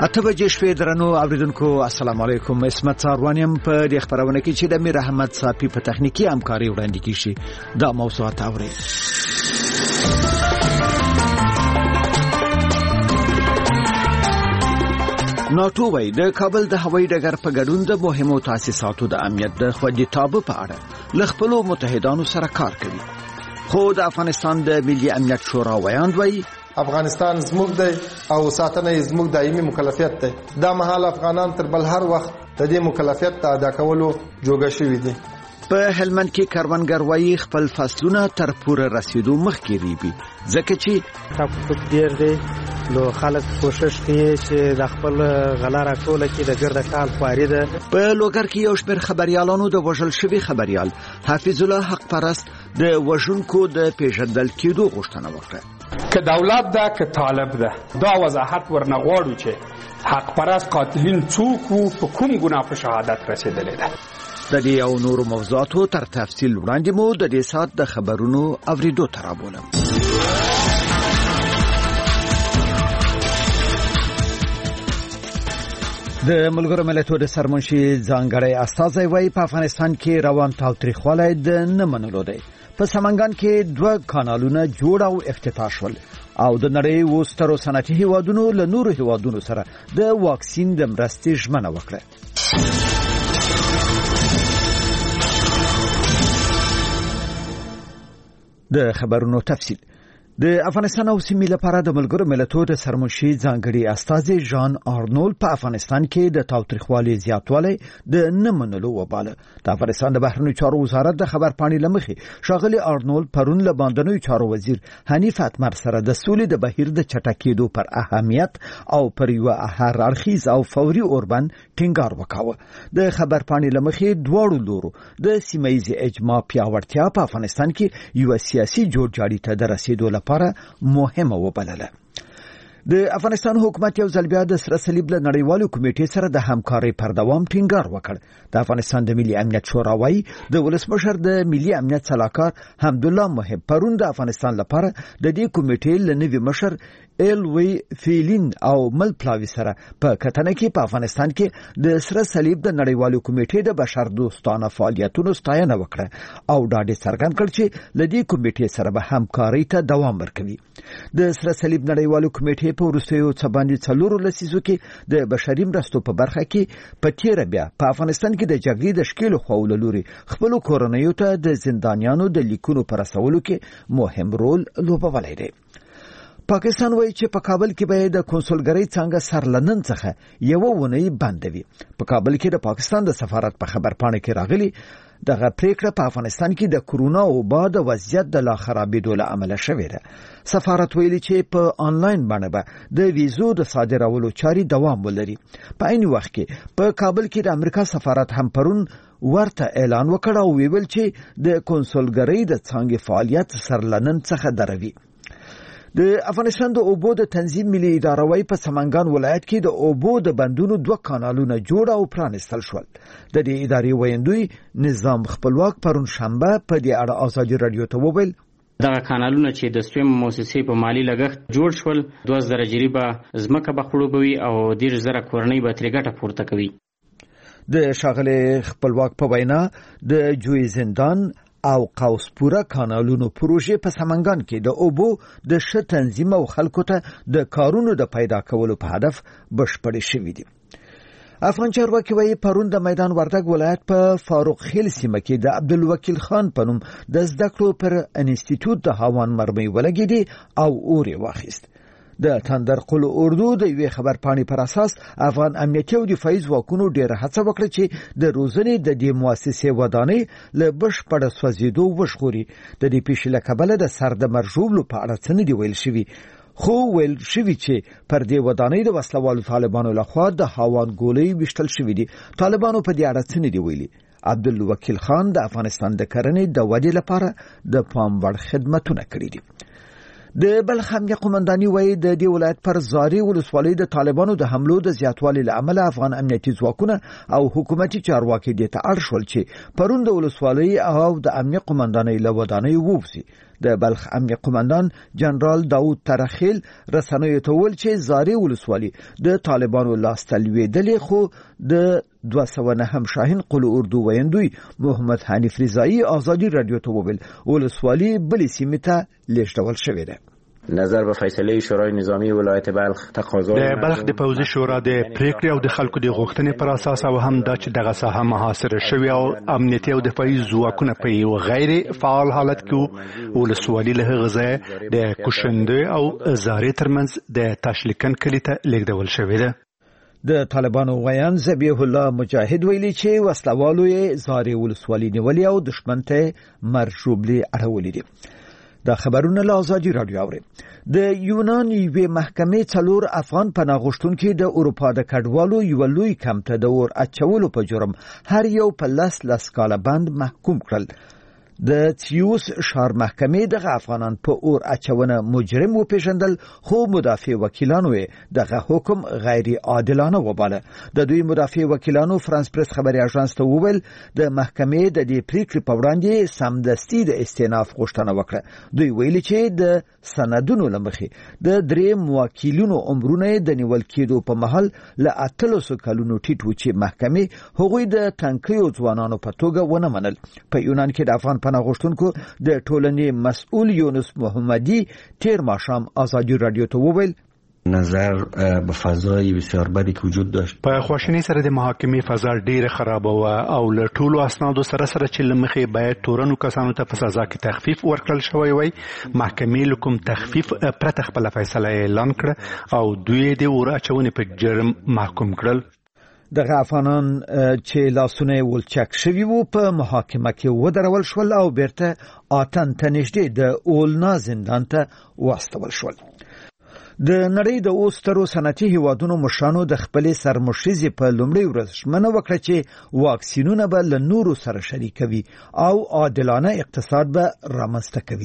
اته بجې شپې درنو اوریدونکو السلام علیکم. اسمت ساروانیم په دې خبرونه کې چې د امیر احمد صافي په تخنیکی همکاري وړاندې کیږي دا موضوعات اوري. ناتو وای د کابل د هوایي ډګر په ګډون د مهمو تاسیساتو د امنیت د خوندیتوب په اړه ل خپل متحدانو سره کار کوي. خو د افغانستان د ملي امنیت شورا وایاند وای افغانستان زموږ دی او ساتنه زموږ دایمي مکلفیت دی. دا مهال افغانان تر بل هر وخت د دې مکلفیت ادا کولو جوګه شوي دي. په هلمند کې کاروانګر وای خپل فصلونه تر پوره رسیدو مخکې ریبي ځکه چې تاسو ډیر دی نو خلک کوشش کوي چې د خپل غلا راټوله کې د ګرد کال خواري ده. په لوګر کې یو شمېر خبريالانو د وژل شوی خبريال حافظ الله حق پرست د وژونکو د پیژندل کېدو غوښتنه وکړه. که دولت ده که طالب ده دا وضاحت ورنغواړو چې حق پرست قاتلین څوک وو په کوم ګناه په شهادت رسیدلې ده. د دې او نور موضوعاتو تر تفصیل وړاندې مو د دې سات د خبرونو اوریدو ترابولم. د ملګرو ملتونو د سرمنشي ځانګړی استازی وای په افغانستان کې روان تاوتریخوالی د نه منلو دی. په سمنګان کې 2 کانالونه جوړ او افتتاح شول او د نړۍ وسترو صنعتي هیوادونو له نورو هیوادونو سره د واکسین د مرستې ژمنه وکړه. د خبرونو تفصیل. د افغانستان او سیمې لپاره د ملګرو ملتونو د سرمنشي ځانګړي استازي ژان آرنولد په افغانستان کې د تاوتریخوالي زیاتوالی د نه منلو وباله. د افغانستان د بهرنیو چارو وزارت د خبر پاڼې لمخې شاغلي آرنولد پرون له باندنیو چارو وزیر حنیف اتمر سره د سولې د بهیر د چټکېدو پر اهمیت او پر یو هر اړخیز او فوري اوربند ټینګار وکاوه. د خبر پاڼې لمخې دواړو لورو د سیمایي اجماع پیاوړتیا په افغانستان کې یو سیاسي جوړجاړي ته د رسیدو لپاره مهمه وبلله. د افغانستان حکومت یو ځل بیا د سره صلیب له نړیوالو کمیټې سره د همکارۍ پر دوام ټینګار وکړ. د افغانستان د ملي امنیت شورا وایي د ولسمشر د ملي امنیت صلاحکار حمدالله محب پرون د افغانستان لپاره د دې کمیټې له نوي مشر وی فیلین او مل پلاوی سره په کتنه کې په افغانستان کې د سره صلیب د نړیوالو کمیټې د بشر دوستانه فعالیتونو ستاینه وکړه او ډاډ څرګند کړ چې له دې کمیټې سره به همکارۍ ته دوام ورکوي. د سره صلیب نړیوالو کمیټې په وروستیو څه باندې 4 لسیزو کې د بشري مرستو په برخه کې په تیر بیا په افغانستان کې د جګړې د شکیلو خولو لوري خپل کورنیو ته د زندانیانو د لیکونو پر رسولو کې مهم رول لوبولی دی. پاکستان وایي چې په کابل کې به د کنسولګرۍ څنګه سرلنن څخه یو ونی بندوي. په کابل کې د پاکستان د سفارت په خبر پاڼه کې راغلي دغه پریکړه په افغانستان کې د کورونا او بعد وضعیت د لا خرابېدو له امله شوې ده. سفارت ویلي چې په آنلاین باندې به د ویزو د صادرولو چاري دوام ولري. په عین وخت کې په کابل کې د امریکا سفارت هم پرون ورته اعلان وکړ او ویل چې د کنسولګرۍ د څنګه فعالیت سرلنن څخه دروي. د افغانستان د اوبو د تنظیم ملي اداره وای په سمنګان ولایت کې د اوبو د بندونو 2 کانالونه جوړ او پرانستل شول. د دې ادارې ویندوی نظام خپلواک پرون شنبه په دې اړه ازادي رادیو ته وویل دا کانالونه چې د سویم مؤسسې په مالی لګښت جوړ شول 2000 جریبه زمکه به خړوبوي او 10000 کورنۍ به ترې ګټه پورته کوي. د شاغله خپلواک په وینا د جوی زندان او قوسپوره کانالونو پروژې په سمنګان کې د اوبو د ښه تنظیم او خلکو ته د کارونو د پیدا کولو په هدف بشپړې شوې دي. افغان چارواکي وایي پرون د میدان وردګ ولایت په فاروق خیل سیمه کې د عبدالوکیل خان په نوم د زده کړو پر انسټیټیوټ د هاوان مرمۍ ولګېدې او اور یې واخیست. د تندرقل اردو د یوې خبر پاڼې پر اساس افغان امنیتي او دفاعي ځواکونو ډېره هڅه وکړه چې د روزنې د دې مؤسسې ودانۍ له بشپړه سوځېدو وژغوري. د دې پیښې له کبله د سر د مرژوبلو په اړه څه نه دي ویل شوي، خو ویل شوي چې پر دې ودانۍ د وسلوالو طالبانو لخوا د هاوان ګولۍ ویشتل شوي دي. طالبانو په دې اړه څه نه دي ویلي. عبدالوکیل خان د افغانستان د کرنې د ودې لپاره د پام وړ خدمتونه کړي دي. د بلخ امنیه قومنداني وایي د دې ولایت پر زاري ولسوالۍ د طالبانو د حملو د زیاتوالي له امله افغان امنیتي ځواکونه او حکومتي چارواکي دې ته اړ شول چې پرون د ولسوالۍ او د امنیه قومندانۍ له ودانۍ ووځي. د بلخ امنیه قومندان جنرال داود ترخیل رسنیو ته وویل چې زاري ولسوالي د طالبانو لاسته لوېدلې، خو د 209 شاهین قلو اردو ویندوی محمد حنیف رضایی آزادی رادیو ته وویل ولسوالي بلې سیمې ته لیږدول شوې ده. نظر به فیصله شورای نظامی ولایت بلخ تقاضا د بلخ د پوځي شورا د پریکړې او د خلکو د غوښتنې پر اساس او هم د دغه ساحه محاصره شوی او امنیتي او دفاعي ځواکونه په یو غیر فعال حالت کې ولسوالي له غزا د کوشنده او زاري ترمنځ د تاشلیکن کلی ته لیږدول شوی ده. د طالبانو ویان ذبیح الله مجاهد ویلي چې وسلوالو یې زاري ولسوالي نیولې او دښمن ته مرشوبلي اړولې دي. دا خبرونه له آزادی رادیو اوري. د یونان یوې محکمې 4 افغان پناه غوښتونکي د اروپا د کډوالو یو لوی کمپ ته د اور اچولو په جرم هر یو په 10 کاله بند محکوم کړل. د تیوس شهر محکمې دغه افغانان په اور اچونه مجرم وپیژندل، خو مدافع وکیلانو دغه حکم غیر عادلانه وباله. د دوی مدافع وکیلانو فرانس پریس خبري اژانس ته وویل د محکمې د دې پریکړې په وړاندې سمدستي د استئناف غوښتنه وکړه. دوی ویلي چې د سندونو لمخې د 3 موکلینو عمرونه د نیول کېدو په محل له 800 کلونو ټیټ و چې محکمې هغوی د تنکیو ځوانانو په توګه ونه منل. په یونان کې د افغان پناه غوښتونکو د ټولنې مسؤل یونس محمدی تیر ماښام آزادی رادیو ته وویل نظر به فضای بسیار بدی که وجود داشت. په خواشینی سره د محاکمې فضا ډیره خراب و او له ټولو اسنادو سره چې لمخې باید تورنو کسانو ته په سزا کې تخفیف ورکړل شوی وي. محکمې لکم تخفیف پرته خپل فیصله اعلان کړ او دوی د اور اچونې په جرم محکوم کړل. دغه افغانان چې لاسونه ولچک شوي وو په محاکمه کې ودرول شول او بیرته آتن ته نږدې د اولنا زندان ته واستول شول. د نړۍ د اوسترو صنعتي هیوادونو مشرانو د خپلې سرمشیزې په لومړۍ ورځ ژمنه وکړه چې واکسینونه به له نورو سره شریکوي او عادلانه اقتصاد به رامنځته کوي.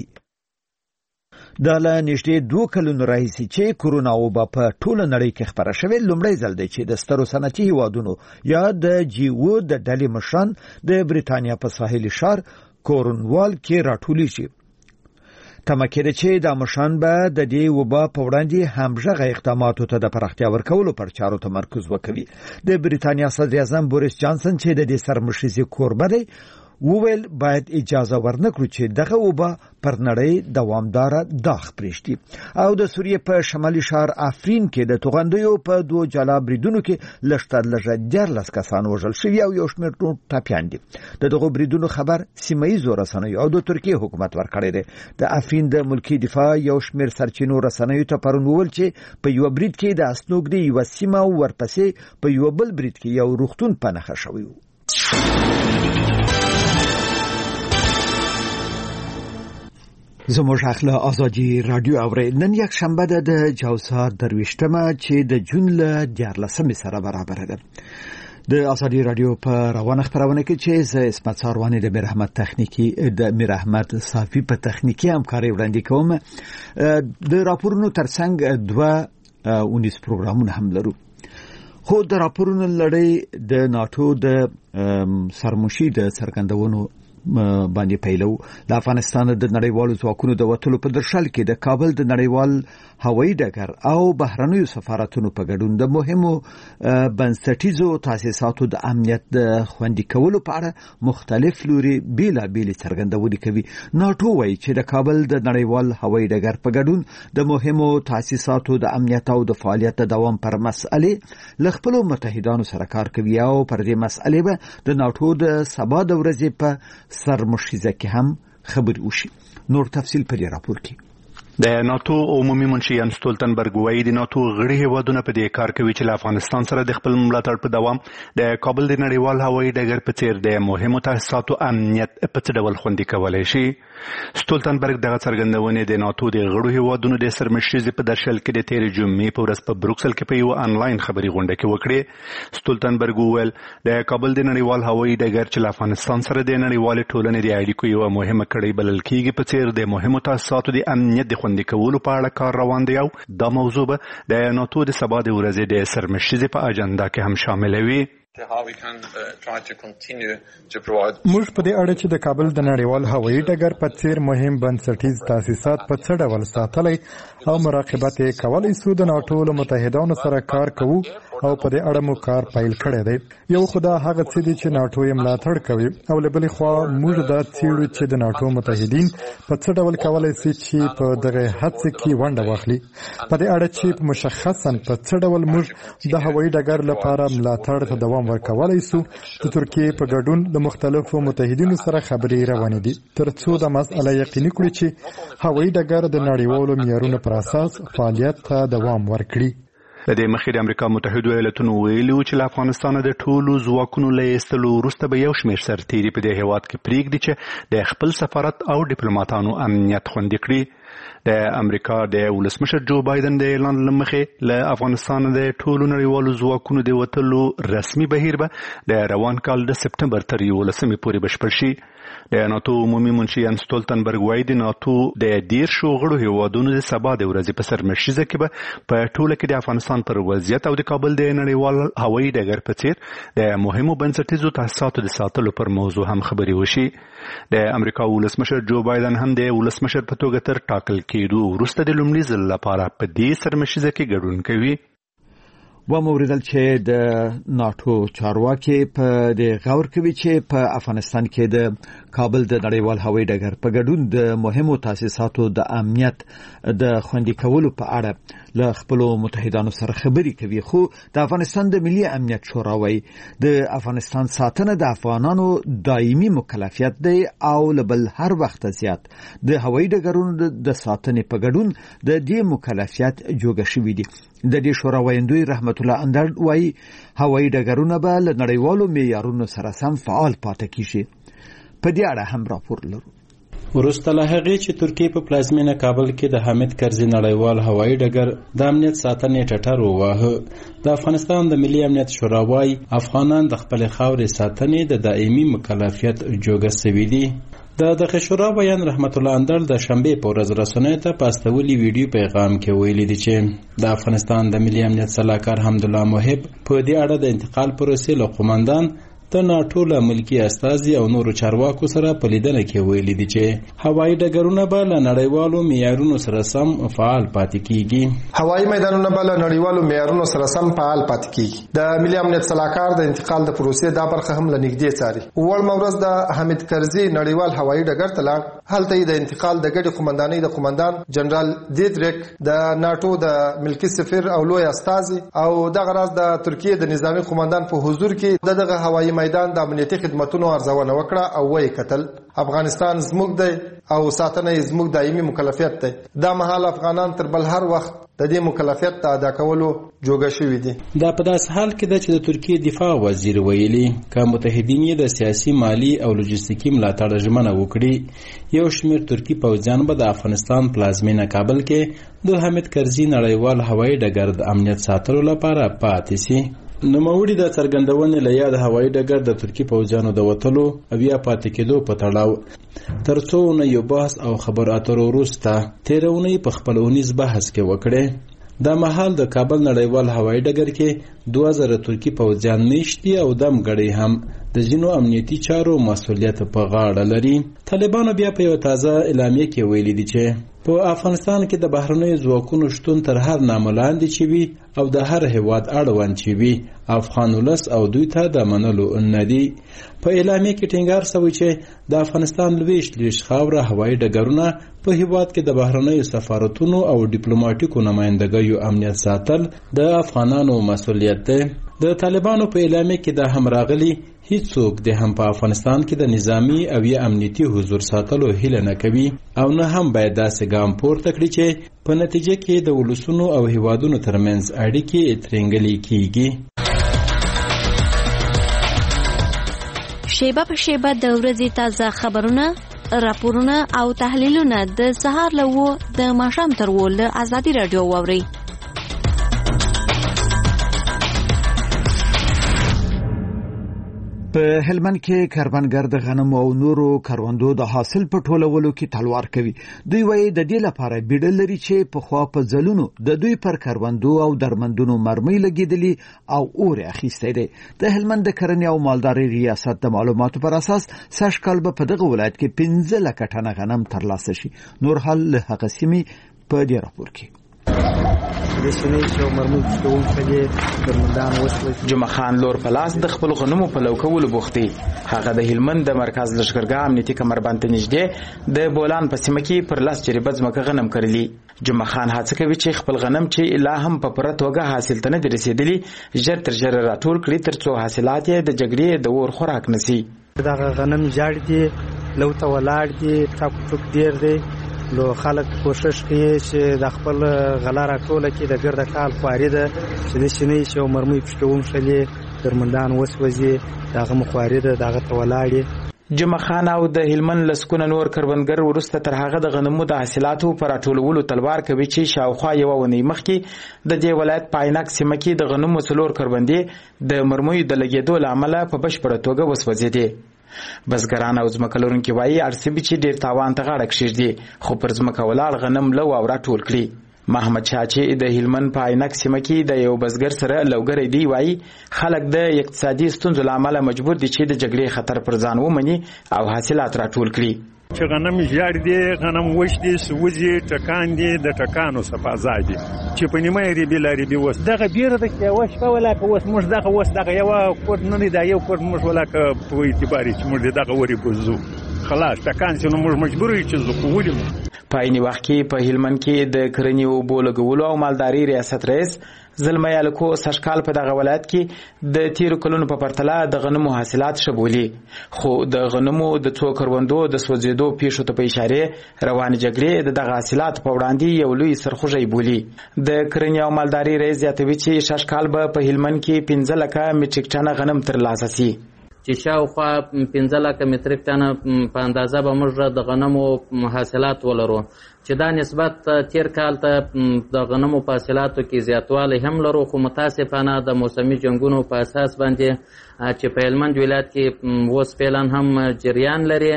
دا له نږدې 2 کلونو راهیسې چې کورونا وبا په ټوله نړۍ کې خپره شوې لومړی ځل دی چې د سترو صنعتي هیوادونو یا د جیو د ډلې مشران د بریتانیا په ساحلي ښار کورنوال کې راټولیږي. تمه کېده چې دا مشران به د دې وبا په وړاندې همغږه اقداماتو ته د پراختیا ورکولو پر چارو تمرکز وکوي. د بریتانیا صدر اعظم بوریس جانسن چې د دې سرمشیزې کوربه دی وویل باید اجازه ورنکړو چې دغه وبا پر نړۍ دوامداره داغ پرېږدي. او د سوریې په شمالي ښار افرین کې د توغندیو په 2 جلا بریدونو کې لږترلږه 14 کسان وژل شوي او یو شمېر نور ټپیان دي. د دغو بریدونو خبر سیمه ییزو رسنیو او د ترکیې حکومت ورکړی دی. د افرین د ملکي دفاع یو شمېر سرچینو رسنیو ته پرون وویل چې په یو برید کې د اسنوګ د یو سیمه او ورپسې په یو بل برید کې یو روغتون په نښه شوی و. زموږ اخلا آزادی رادیو اوري. نن یک شنبه ده د جوزا درویشتمه چې د جون له 14 سره برابر ده. د آزادی رادیو په روانه خبرونه کې چې زه اسمت ساروانی د مرحمت تخنیکی د مرحمت صافی په تخنیکی همکاري وړاندې کوم. د راپورونو ترڅنګ 2 19 پروګرامونه هم لرو. خو د راپورونو لړۍ د ناتو د سرمشي د څرګندونو باندې پیلو. د افغانستان د نړیوالو ځواکونو د وټلو په درشل کې د کابل د نړیوال هوایي ډګر او بهرنیو سفارتونو په ګډون د مهمو بنسټیزو تاسیساتو د امنیت د خوندي کولو په اړه مختلف لوري بیلابېل څرګندونې کوي. ناتو وایي چې د کابل د نړیوال هوایي ډګر په ګډون د مهمو تاسیساتو د امنیت او د فعالیت د دوام پر مسئله له خپلو متحدانو سره کار کوي او پر دې مسئله به د ناتو د سبا د ورځې په سرمشیزه کې هم خبري وشي. نور تفصیل په دې راپور کې. د ناتو عمومي منشي یان ستولتنبرګ وایي د ناتو غړي هیوادونه په دې کار کوي چې له افغانستان سره د خپل ملاتړ په دوام د کابل د نړیوال هوایي ډګر په څیر د مهمو تاسیساتو امنیت په څه ډول خوندي کولای شي. ستولتنبرګ دغه څرګندونې د ناتو د غړو هیوادونو د سرمشیزې په درشل کې د تیر جمعې په ورځ په بروکسل کې په یو انلاین خبري غونډه کې وکړه. ستولتنبرګ وویل د کابل د نړیوال هوایي ډګر چې له افغانستان سره د نړیوال ټولنې د اړیکو یو مهمه کړۍ بلل کېږي په څیر د مهمو تاسیساتو د امنیت د خوندي کولو په اړه کار روان دی او دا موضوع به د ناتو د سبا د ورځې د سرمشیزې په اجنډا کې هم شامل وي. موږ په دې اړه چې د کابل د نړیوال هوایي ډګر په څیر مهم بنسټیز تاسیسات په څه ډول ساتلی او مراقبت یې کولی سو د ناټو له متحدانو سره کار کوو او په دې اړه مو کار پیل کړی دی. یو خدا هغه څه دي چې ناټو یې ملاتړ کوي او له بلې خوا موږ دا څیړو چې د ناټو متحدین په څه ډول کولی سي چې په دغه هڅه کې ونډه واخلي. په دې اړه چې مشخصا په څه ډول موږ د هوایي ډګر لپاره ملاتړ ته دوام ورکولی سو. د ترکیې په ګډون د مختلفو متحدینو سره خبرې روانې دي ترڅو د مسأله یقیني کړي چې هوایي ډګر د نړیوالو معیارونو پر اساس فعالیت ته دوام ورکړي. د دې مخې د امریکا متحده ایالاتونو ویلي چې له افغانستان د ټولو ځواکونو له ایستلو وروسته به یو شمېر سرتیري په دې هېواد کې پرېږدي چې د خپل سفارت او ډیپلوماتانو امنیت خوندي کړي. د امریکا د ولسمشر جو بایدن د اعلان له مخې له افغانستان د ټولو نړیوالو ځواکونو د وتلو رسمي بهیر به د روان کال د سپټمبر تر 11 پورې بشپړ شي. د ناتو عمومي منشي یانس ستولتنبرګ وایي د ناتو د 10 غړو هیوادونو د سبا د ورځې په سرمشیزه کې به په ټوله کې د افغانستان پر وضعیت او د کابل د نړیوال هوایي ډګر په څیر د مهمو بنسټیزو تاسیساتو د ساتلو پر موضوع هم خبرې وشي. د امریکا ولسمشر جو بایدن هم د ولسمشر په توګه تر ټاکل کېدو وروسته د لومړي ځل لپاره په دې سرمشیزه کې ګډون کوي. وموریدل چې د ناتو چارواکي په د غور کوي چې په افغانستان کې د کابل د نړیوال هوایي ډګر په ګډون د مهمو تاسیساتو د امنیت د خوندي کولو په اړه له خپل متحدانو سره خبرې کوي. خو د افغانستان د ملي امنیت شورا وايي د افغانستان ساتنه د افغانانو دایمي مکلفیت دی او لبل هر وخت زیات د هوایي ډګرونو د ساتنې په ګډون د دې مکلفیت جوړ شوی دی. د دې شورا ویندوی رحمت الله اندر وايي هوایي ډګرونه به له نړیوالو معیارونو سره سم فعال پاتې کیږي. په دې اړه هم راپور لرو. وروسته له هغې چې ترکیې په پلازمینه کابل کې د حامد کرزي نړیوال هوایي ډګر د امنیت ساتنې ټټر وواهه، د افغانستان د ملي امنیت شورا وايي افغانان د خپلې خاورې ساتنې د دایمي مکلفیت جوګه سوي دي. د دغه شورا بیان رحمت الله اندر د شنبې په ورځ رسنیو ته په استولي ویډیو پیغام کې ویلي دي چې د افغانستان د ملي امنیت سلاکار حمدالله محب په دې اړه د انتقال پروسې له قومندان د ناټو له ملکي استازي او نورو چارواکو سره په لیدنه کې ویلي دي چې هوایي ډګرونه به له نړیوالو معیارونو سره سم فعال پاتې کیږي. هوایي میدانونه به له نړیوالو معیارونو سره سم فعال پاتې کیږي. د ملي امنیت سلاکار د انتقال د پروسې دا برخه هم له نږدې څاري. وړ مورز د حامد کرزي نړیوال هوایي ډګر ته لاړ. هلته د انتقال د ګډي قومندانۍ د قومندان جنرال دیدریک د ناټو د ملکی سفیر او لوی استازي او دغه راز د ترکیې د نظامی قومندان په حضور کې دغه هوایي میدان د امنیتي خدماتو ارزونه وکړه او وایي کتل افغانستان زموږ دی او ساتنه زموږ دایمي مکلفیت دی. دا مهال افغانان تر بل هر وخت د دې مکلفیت ته ادا کولو جوګه شوي دي. دا په داس حال کې ده چې د ترکیې دفاع وزیر ویلي که متحدین یې د سیاسي مالی او لوجستیکي ملاتړ ژمنه وکړي یو شمېر ترکي پوځیان به د افغانستان پلازمینه کابل کې د حامد کرزي نړیوال هوایي ډګر د امنیت ساتلو لپاره پاتې سي. نوموړي د څرګندونې له یاد هوایي ډګر د ترکي پوځیانو د وتلو او یا پاتې کېدو په تړاو تر څو یو بحث او خبر اترو وروسته تېره اونۍ په خپل اونیز بحث کې وکړې. دا مهال د کابل نړیوال هوایي ډګر کې 2000 ترکي پوځیان میشتي او دم غړي هم د ځینو امنیتي چارو مسؤلیت په غاړه لري. طالبانو بیا په یو تازه اعلامیه کې ویلي دي چې په افغانستان کې د بهرنیو ځواکونو شتون تر هر نامه لاندې چې وي او د هر هیواد اړوند چې وي افغان ولس او دوی ته د منلو نه دي. په اعلامیه کې ټینګار شوی چې د افغانستان لویشت خاوره هوایي ډګرونه په هیواد کې د بهرنیو سفارتونو او ډیپلوماټیکو نمائندګیو امنیت ساتل د افغانانو مسؤلیت دی. د طالبانو په اعلامیه کې دا هم راغلي هیڅوک د هم په افغانستان کې د نظامی او یا امنیتي حضور ساتلو هیله نه کوي او نه هم باید داسې ګام پورته کړي چې په نتیجه کې د ولسونو او هیوادونو ترمنځ اړیکې ترنګلې کیږي. شیبه په شیبه د ورځې تازه خبرونه، راپورونه او تحلیلونه د سهار له 9 د ماښام تر 10 له ازادي رادیو واورئ. په هلمند کې کروندګر د غنم او نورو کروندو د حاصل په ټولولو کې تلوار کوي. دوی وایي د دې لپاره بیډل لري چې په خوا په ځلونو د دوی پر کروندو او درمندونو مرمۍ لګېدلي او اور اخیستی دی. د هلمند د کرنې او مالدارۍ ریاست د معلوماتو پر اساس سږ کال به په دغه ولایت کې 15 لکه ټنه غنم ترلاسه شي. نور حال له هغه سیمې په دې راپور کې. جمعه خان لور پلاس د خپل غنمو په لوکولو بوختي. هغه د هلمند د مرکز لشکرګاه امنیتي کمربند ته نږدې د بولان په سیمه کې پر لاس جریبه ځمکه غنم کرلی. جمعه خان هڅه کوي چې خپل غنم چې لا هم په پوره توګه حاصل ته نه رسیدلی ژر تر ژره راټول کړي ترڅو حاصلات یې د جګړې د اور خوراک نشي. دا غنم جاړ دي لو ته ولاړ دي ټاپ ټوک ډیر دی. لو خلک کوشش کوي چې د خپل غلا راټوله کې د ګرده کال خواري ده چې د شنې چې مرمۍ پښته ومشلې درمندان وسوځي دغه مخواري ده دغه ته ولاړې. جمعه خان او د هلمند لسکونه نور کروندګر ورسته تر هغه د غنمو د حاصلاتو پر راټولولو تلوار کوي چې شاوخوا یو ونی مخکې د دې ولایت پایناک سیمه کې د غنمو څلور کروندې د مرمۍ د لګېدو له امله په بشپړه توګه وسوځېدې. بزګران او ځمکه لرونکي وایي ارسبي چې ډېر تاوان ته غاړه کښېږدي خو پر ځمکه ولاړ غنم لو او راټول کړي. محمد شاه چې د هلمند په عینک سیمه کې د یو بزګر سره لوګری دی وایي خلک د اقتصادي ستونزو له امله مجبور دي چې د جګړې خطر پر ځان ومني او حاصلات راټول کړي. چې غنم ژاړ دي غنم وش دي سوځي ټکان دي د ټکانو صفازا دي چې په نیمه ریبي لري به وس دغه بیره د کې وش په ولا په وس موږ دغه وس دغه یو کوټ نه دی دا یو کوټ موږ ولا په اعتبار چې موږ دغه وری بوزو خلاص ټکان چې موږ مجبور یو چې زه کوولم. په عین وخت کې په هلمند کې د کرنې او بولګولو او مالداري ریاست رئیس زلمی الکو سشکال په دغه ولایت کې د تیرو کلونو په پرتله د غنمو حاصلات شبولي خو د غنمو د څو کروندو د سوځېدو پیښو ته په اشاره روانې جګړې د دغه حاصلات په وړاندې یو لوی سرخوږی بولي. د کرنې او مالداري رئیس زیاتوي چې ششکال به په هلمند کې 15 لکه میټریک ټنه غنم ترلاسه شي چې شاوخوا 15 لکه میټریک ټنه په اندازه به موږ د غنمو حاصلات ولرو چې دا نسبت تیر کال ته د غنمو په حاصلاتو کې زیاتوالی هم لرو خو متاسفانه د موسمي جنګونو په اساس باندې چې په هلمند ولایت کې اوس فعلا هم جریان لري.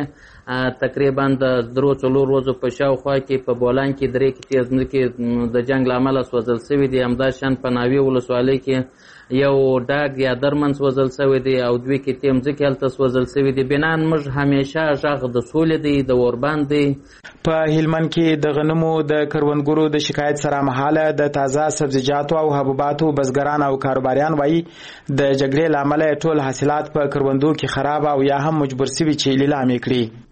تقریبا د 3-4 ورځو په شاوخوا کې په بولان کې 3 کې تیز ځمکې د جنګ له امله سوځل شوي دي. همداشان په ناوې ولسوالۍ کې یو ډاګ یا درمن سوځل شوی دی او 2 کې تیم ځمکې هلته سوځل شوي دي. بنان موږ همیشه غږ د سولې دی د اوربند دی. په هلمند کې د غنمو د کروندګرو د شکایت سره مهاله د تازه سبزیجاتو او حبوباتو بزګران او کاروباریان وایي د جګړې له امله ټول حاصلات په کروندو کې خراب او یا هم مجبور شوي چې لیلامې کړي.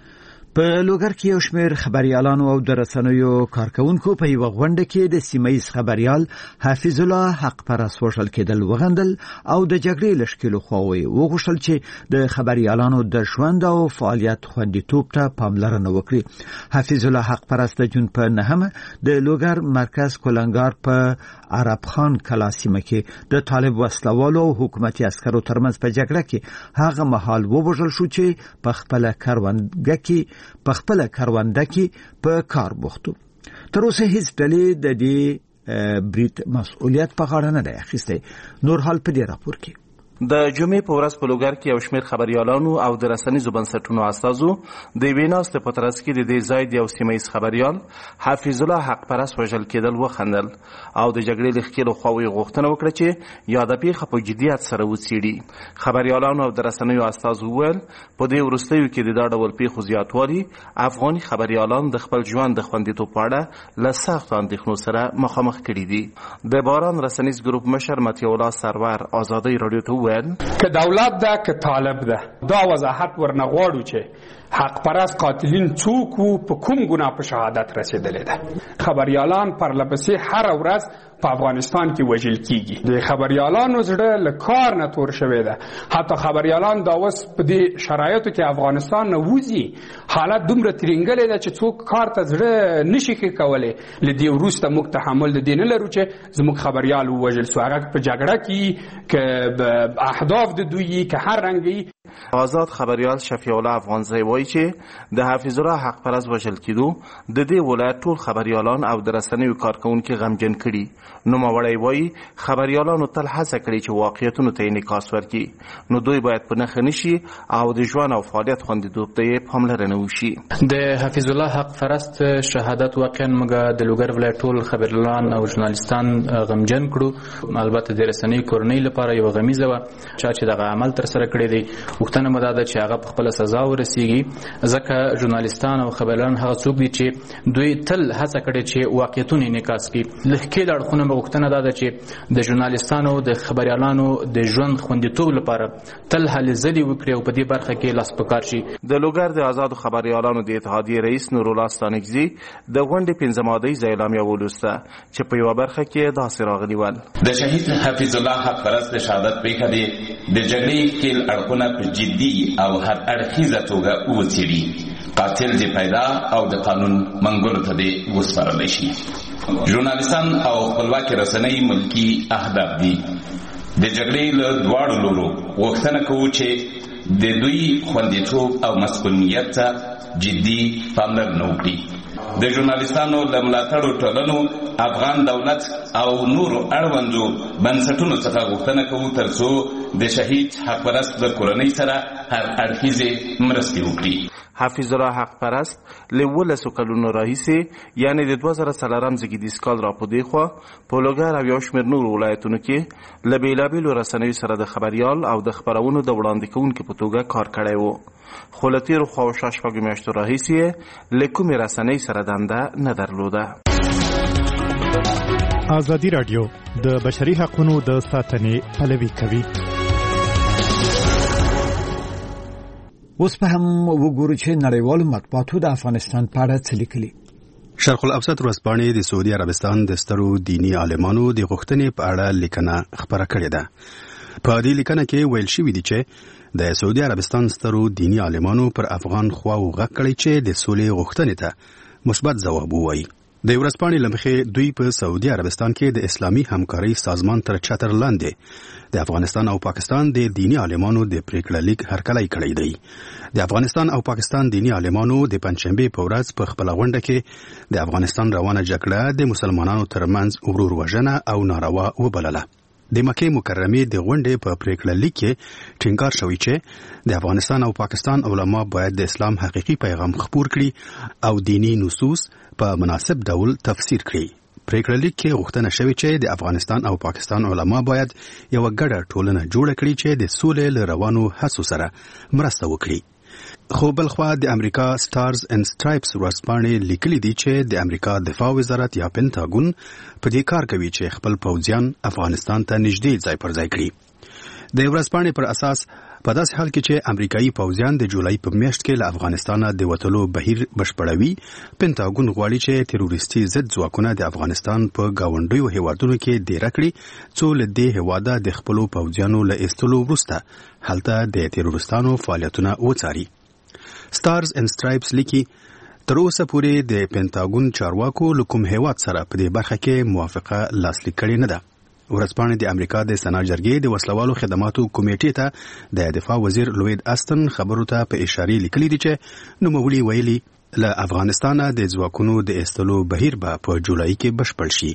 په لوګر کې یو شمېر خبريالانو او د رسنیو کارکونکو په یو غونډه کې د سیمایي خبريال حافظ الله حق پر سوشل کېدل وغندل او د جګړې لشکلو خووي وغوښتل چې د خبريالانو د ژوند او فعالیت خوندیتوب ته پاملرنه وکړي. حافظ الله حق پرست د جون په نهمه د لوګر مرکز کولنګار په عرب خان کلاسیمه کې د طالب وسلوالو او حکومتي عسکرو ترمنځ په جګړه کې هغه مهال ووژل شو چې په خپل کرونده کې په کار بوختو. تر اوسه هیڅ ډلې د دې بریټ مسؤلیت په غاړه نه دی اخیستی. نور حال په دې راپور کې. د جمعې په ورځ په لوګر کې یو شمېر خبريالانو او د رسنیزو بنسټونو استازو د یوې ناستې په ترڅ کې د دې ځای د یو سیمهییز خبريال حافظ الله حق پرست وژل کېدل وخندل او د جګړې د ښکېلو خواوې غوښتنه وکړه چې یاده پیښه په جدیت سره وڅېړي. خبريالانو او د رسنیو استازو وویل په دې وروستیو کې د دا ډول پیښو زیاتوالي افغاني خبريالان د خپل ژوند د خوندیتوب په اړه له سختو اندېښنو سره مخامخ کړي دي. د باران رسنیز ګروپ مشر متي الله سرور ازادۍ رادیو ته که دولت ده که طالب ده دا وضاحت ورنه غواړو چې حق پرست قاتلین څوک وو په کوم ګناه په شهادت رسیدلې ده. خبريالان پرلپسې هر ورځ په افغانستان کې وژل کیږي. د خبريالانو زړه له کار نه تور شوی ده. حتی خبريالان دا اوس په دې شرایطو کې افغانستان نه وځي حالت دومره ترنګلې ده چې څوک کار ته زړه نشي کولی. له دې وروسته موږ تحمل د دې نه لرو چې زموږ خبريال ووژل سو هغه په جګړه کې که اهداف د دوی که هر رنګي. آزاد خبريال شفیع الله افغانزی وایي وایي چې د حفیظ الله حق پرست وژل کېدو د دې ولایت ټول خبریالان او د رسنیو کارکونکي غمجن کړي. نوموړی وایي خبریالانو تل هڅه کړې چې واقعیتونو ته انعکاس ورکړي، نو دوی باید په نښه نشي او د ژوند او فعالیت خوندیتوب ته یې پاملرنه وشي. د حفیظ الله حق پرست شهادت واقعا موږ د لوګر ولایت ټول خبریالان او ژورنالیستان غمجن کړو. البته د رسنیو کورنۍ لپاره یو غمیزه وه چې دغه عمل تر سره کړی دی. غوښتنه مو دا ده چې هغه په خپله سزا ورسیږي، ځکه ژورنالیستان او خبریالان هغه څوک دي چې دوی تل هڅه کړې چې واقعیتونه انعکاس کړي. له ښکېل اړخونه مو غوښتنه دا ده چې د ژورنالیستانو د خبریالانو د ژوند خوندیتوب لپاره تل هلې ځلې وکړي او په دې برخه کې لاس په کار شي. د لوګر د آزادو خبریالانو د اتحادیې رئیس نورالله ستانکزي د غونډې 15 مادهیزه اعلامیه ولوسته چې په یوه برخه کې داسې راغلي ول: د شهید حفیظ الله حق پرست د شهادت پېښه دی د جګړې ښکېل اړخونه په جدي او هر اړخیزه توګه وڅېړي، قاتل دې پیدا او د قانون منګولو ته دې وسپارلی شي. ژورنالیستان او خپلواکې رسنۍ ملکي اهداف دي. د جګړې له دواړو لورو غوښتنه کوو چې د دوی خوندیتوب او مسؤلیت ته جدي پاملرنه وکړي. د ژورنالیستانو له ملاتړو ټولنو، افغان دولت او نورو اړوندو بنسټونو څخه غوښتنه کوو ترڅو د شهید حق پرست د کورنۍ سره هر اړخیزې مرستې وکړي. حفیظ الله حق پرست له 12 کلونو راهیسې یعنی د 2004 زیږدیز کال را په دی خوا په لوګر او یو شمېر نورو ولایتونو کې له بېلابېلو رسنیو سره د خبریال او د خپرونو د وړاندې کوونکي په توګه کار کړی و، خو له تېرو خواوشا شپږو میاشتو راهیسې یې له کومې رسنۍ سره دنده نه درلوده. ازادي راډیو د بشري حقوقو د ساتنې پلوي کوي. اوس په هم وګورو چې نړیوالو مطبوعاتو د افغانستان په اړه څه لیکلي. شرق الاوسط ورځپاڼې د سعودي عربستان د سترو دینی عالمانو د غوښتنې په اړه لیکنه خپره کړې ده. په دې لیکنه کې ویل شوي دي چې د سعودي عربستان سترو دینی عالمانو پر افغان خواو غږ کړی چې د سولې غوښتنې ته مثبت ځواب ووایي. د ورځپاڼې له مخې دوی په سعودي عربستان کې د اسلامي همکارۍ سازمان تر چتر لاندې د افغانستان او پاکستان د دینی عالمانو د پریکړه لیک هرکلی کړی دی. د افغانستان او پاکستان دینی عالمانو د پنځشنبې په ورځ په خپله غونډه کې د افغانستان روانه جګړه د مسلمانانو ترمنځ ورور وژنه او ناروا وبلله. د مکې مکرمې د غونډې په پریکړه لیک کې ټینګار شوی چې د افغانستان او پاکستان علما باید د اسلام حقیقي پیغام خپور کړي او دینی نصوص په مناسب ډول تفسیر کړي. پریکړه لیک کې غوښتنه شوې چې د افغانستان او پاکستان علما باید یو ګډه ټولنه جوړه کړي چې د سولې له روانو هڅو سره مرسته وکړي. خو بلخوا د امریکا سټارز اینڈ سټرایپس ورځپاڼې لیکلي دي چې د امریکا دفاع وزارت یا پینټاګون په دې کار کوي چې خپل پوځیان افغانستان ته نږدې ځای پر ځای کړي. د ورځپاڼې پر اساس په داسې حال کې چې امریکایي پوځیان د جولای په میاشت کې له افغانستانه د وتلو بهیر بشپړوي، پینټاګون غواړي چې تروریستي ضد ځواکونه د افغانستان په ګاونډیو هیوادونو کې دېره کړي څو له دې هیواده د خپلو پوځیانو له ایستلو وروسته هلته د تروریستانو فعالیتونه وڅاري. سټارز اینڈ سټرایپس لیکي تر اوسه پورې د پینټاګون چارواکو له کوم هیواد سره په دې برخه کې موافقه لاسلیک کړې نه ده. ورځپاڼې د امریکا د سنا جرګې د وسلوالو خدماتو کمیټې ته د دفاع وزیر لوید استن خبرو ته په اشاره لیکلي دي چې نوموړي ویلي له افغانستانه د ځواکونو د ایستلو بهیر به په جولای کې بشپړ شي.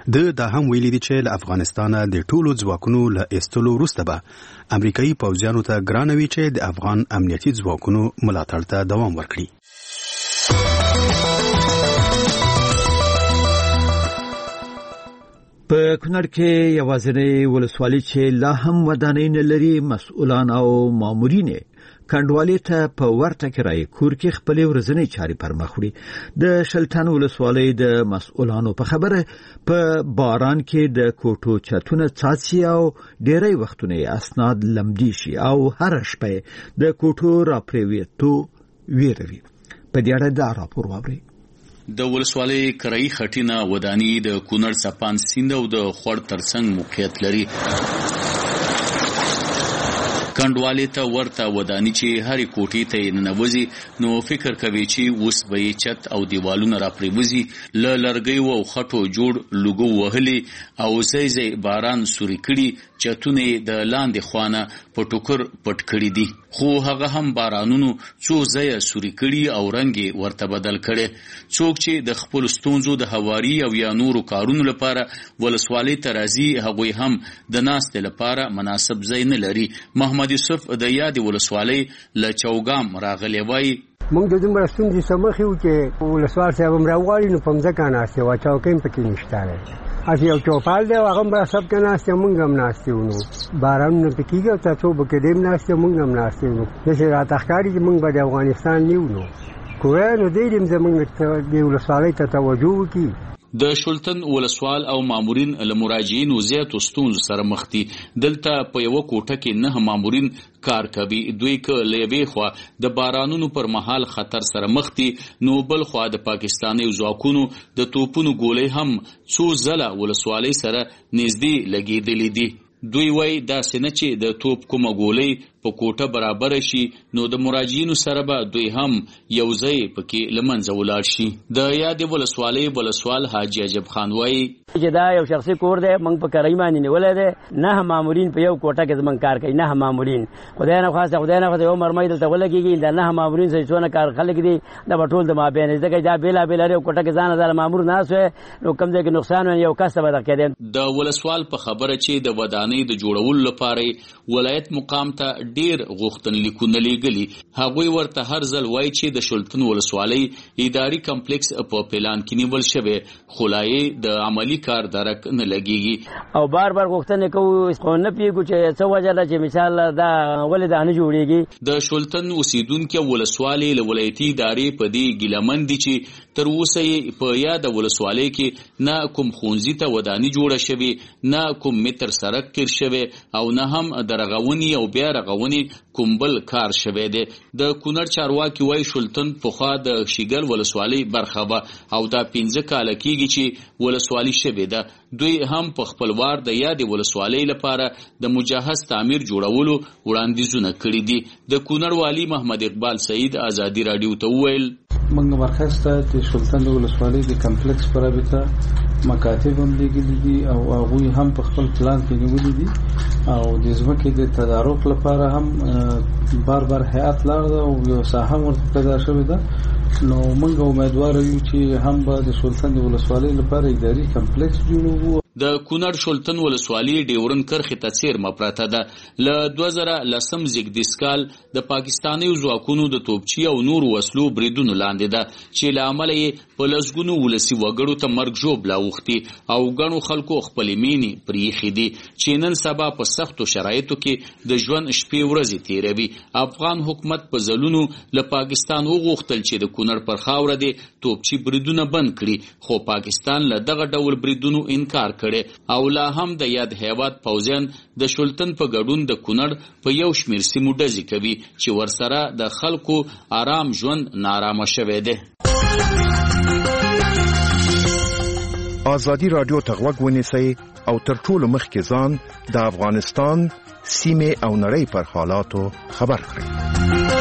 دا هم ویلي دي چې له افغانستانه د ټولو ځواکونو له ایستلو وروسته به امریکایي پوځیانو ته ګرانه وي چې د افغان امنیتي ځواکونو ملاتړ ته دوام ورکړي. په کونړ کې یوازینۍ ولسوالي چې لا هم ودانۍ نه لري، مسؤلان او مامورین کنډوالي ته په ورته کرایي کور کې خپل ورځنی چاري پر مخ وړي. د شلټن ولسوالۍ د مسؤلانو په خبره په باران کې د کوټو چتونه څاڅي او ډېری وختونه اسناد لمدي شي او هر شپه د کوټو راپریوتو ویروي. په دې اړه دا راپور واوري. د ولسوالۍ کرایي خټینه ودانۍ د کونړ سپان سیند او د خوړ ترڅنګ موقعیت لري. کنډوالي ته ورته ودانۍ چې هرې کوټې ته ننوځي نو فکر کوي چې اوس به یې چت او دیوالونه راپریوځي، له لرګیو او خټو جوړ لوګو وهلي او ځای ځای باران سوري کړي چتونه د لاندې خوانه په ټوکر پټ کړی دي خو هغه هم بارانونو څو ځای سوري کړي او رنګ ورته بدل کړي څوک چې د خپل ستونزو د هواري او یا نورو کارونو لپاره ولسوالۍ ته راځي هغوی هم د ناستې لپاره مناسب ځای نه لري محمد یوسف د یادې ولسوالۍ له چوګام راغلی وایي موږ د دومره ستونزې سمخ یو چې ولسوال صاحب هم راغواړي نو په مځکه ناستې وه چوکۍ هم پکې نشته هسې یو چوپال دی هغه هم راسب کې ناستې موږ هم ناستې وو نو بارانونه پکې کېږي او تاسو به کې ډېم ناستې موږ هم ناستې وو نو داسې راته ښکاري چې موږ به د افغانستان نه یو نو کوی نو دی دې زموږ د ولسوالۍ ته توجه وکړي د شلتن ولسوال او مامورین له مراجعینو زیاتو ستونزو سره مخ دي دلته په یو کوټه کې 9 مامورین کار کوي دوی که لېوي خو د بارانونو پر مهال خطر سره مخ دي نو بل خو د پاکستاني ځواکونو د توپونو ګولې هم څو ځله ولسوالۍ سره نږدې لګېدلې دي دوی وای دا سینه چې د توپ کومه ګولې په کوټه برابر شي نو د مراجعینو سره به دوی هم یو ځای پکې لمنځه ولاړ شي د یادې ولسوالۍ ولسوال حاجی عجب خان وای چې دا یو شخصي کور دی موږ په کرای باندې نیولې ده 9 مامورین په یو کوټه کې زمون کار کوي 9 مامورین خدای نه خواسته یو مرمۍ دلته ولګيږي دا 9 مامورین څه څونه کار خلک دي دا ټول د مابین ځکه دا بیل لري کوټه کې ځان زال مامور ناس نو کوم ځای کې نقصان یو کس به درکې د ولسوال په خبره چې د ودانۍ د جوړولو لپاره ولایت مقام ته ډیر غوښتنلیکونه لېږلي هغوی ورته هر ځل وایي چې د شلتن ولسوالۍ اداري کمپلیکس په پلان کې نیول شوی خو لا یې د عملي کار درک نه لګیږي او بار غوښتنې کوو خو نه پیږو چې څه وجه ده چې مثال دا ولې دا نه جوړیږي د شلتن اوسیدونکو ولسوالۍ له ولایتي ادارې په دې ګیلمن دي چې تر اوسه یې په یاد ولسوالۍ کې نه کوم خونځي ته وداني جوړه شوی نه کوم متر سړک تیر شوی او نه هم درغونی او بیا رغونی کوم بل کار شوی دی د کونړ چارواکي وای شلتن پخوا د شیګل ولسوالۍ برخه و او دا 15 کال کېږي چې ولسوالۍ شوی ده دوی هم په خپلوار د یادې ولسوالۍ لپاره د مجهز تعمیر جوړولو وړاندیزونه کړي دي د کونړ والی محمد اقبال سعید ازادي رادیو ته وویل موږ مرکز ته د شلتن ولسوالۍ د کمپلیکس پر رابطه مکاتب هم لګیلي دي او هغوی هم په خپل پلان کې نیولي دي او د ځمکې د تدارک لپاره هم بار هیئات لاړ ده او یو ساحه ورته پیدا شوې ده نو موږ امیدوار یو چې هم به د شلتن ولسوالۍ لپاره اداري کمپلیکس جوړوو د کونړ شلتن ولسوالۍ ډیورن کرخې ته څیرمه پراته ده له 2010 زیږدیز کال د پاکستاني ځواکونو د توپچي او نورو وسلو بریدونو لاندې ده چې له امله یې په لسګونو ولسي وګړو ته مرګ ژوبله اوښتي او ګڼو خلکو خپلې مینې پرېښې دي چې نن سبا په سختو شرایطو کې د ژوند شپې ورځې تیروي افغان حکومت په ځلونو له پاکستان وغوښتل چې د کونړ پر خاوره دې توپچي بریدونه بند کړي خو پاکستان له دغه ډول بریدونو انکار کړي او لا هم د یاد هیواد پوځیان د شلتن په ګډون د کونړ په یو شمیر سیمو ډزې کوي چې ورسره د خلکو آرام ژوند نارامه شوی دی آزادي رادیو ته غوږ ونیسئ او تر ټولو مخکې ځان د افغانستان سیمې او نړۍ پر حالاتو خبر کړئ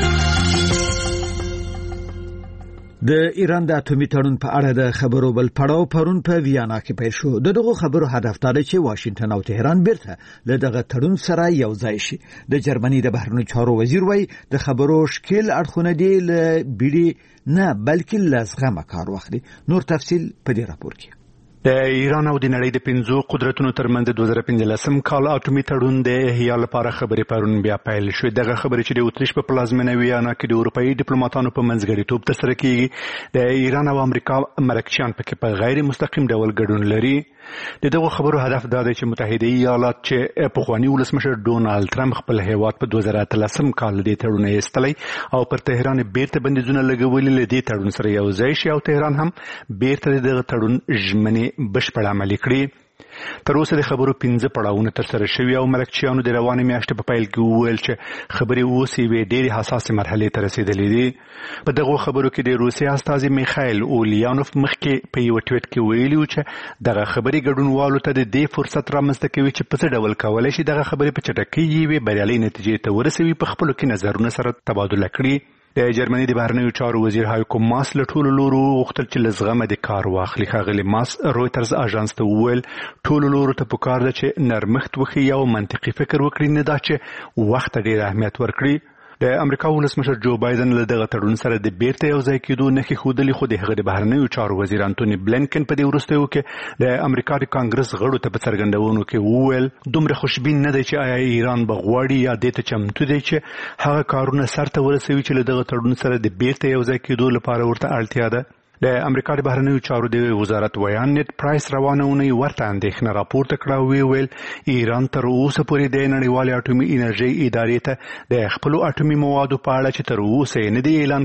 د ایران د اټومي تړون په اړه د خبرو بل پړاو پرون په ویانا کې پیل شو دغه خبرو هدف دا دی چې واشنگټن او تهران بیرته له دغه تړون سره یو ځای شي د جرمني د بهرنیو چارو وزیر وای د خبرو شکل اړخونه دی له بیړي نه بلکې لازغه کار واخلي نور تفصیل په دې راپور کې د ایران او د نړۍ د 15 قدرتونو ترمنځ د 2015 کال اټومي تړون د احیا لپاره خبرې پرون بیا پیل شوې دغه خبرې چې د اتریش په پلازمینه ویانا کې د اروپאי ډیپلوماټانو په منځګړیتوب ترسره کیږي د ایران او امریکا مرکچیان پکې په غیر مستقیم ډول ګډون لري دغه خبرو هدف دا دی چې متحده ایالات چې پخوانی ولسمشر ډونالد ټرمپ خپل هیواد په 2013 کال د تړون ایستلی او پر تهران بیرته بندیزونه لګولي لدی تړون سره یو ځای شي او تهران هم بیرته دغه تړون ژمنې بشپړ عملي کړي تر اوسه د خبرو 15 پړاوونه ترسره شوي او مرکچیانو د روانې میاشتې په پیل کې وویل چې خبرې اوس یوې ډېرې حساسې مرحلې ته رسېدلې دي په دغو خبرو کې د روسیې استازي میخایل اولیانوف مخکې په یو ټویټ کې ویلي و چې دغه خبرې ګډونوالو ته د دې فرصت رامنځته کوي چې په څه ډول کولی شي دغه خبرې په چټکۍ یوې بریالۍ نتیجې ته ورسوي په خپلو کې نظرونه سره تبادله کړي د جرمني د بهرنیو چارو وزیر هایکو ماس له ټولو لورو وغوښتل چې له زغمه د کار واخلي. ښاغلي ماس رویترز اژانس ته وویل ټولو لورو ته پکار ده چې نرمښت وښیي او منطقي فکر وکړي، نه دا چې وخت ته ډېر اهمیت ورکړي. د امریکا ولسمشر جو بایدن له دغه تړون سره د بیرته یو ځای کېدو نښې ښودلې، خو د هغه د بهرنیو چارو وزیر انټوني بلینکن په دې وروستیو کې د امریکا د کانګرس غړو ته په څرګندونو کې وویل دومره خوشبین نه دی چې آیا ایران به غواړي یا دې ته چمتو دی چې هغه کارونه سرته ورسوي چې له دغه تړون سره د بیرته یو ځای کېدو لپاره ورته اړتیا ده. د امریکا د بهرنیو چارو د وزارت ویان نیټ پرایس روانه اونۍ ورته اندېښنه راپورته کړه او ویل ایران تر اوسه پورې د نړیوالې اټومي انرژۍ ادارې ته د خپلو اټومي موادو په اړه چې تر اوسه یې نه دی اعلان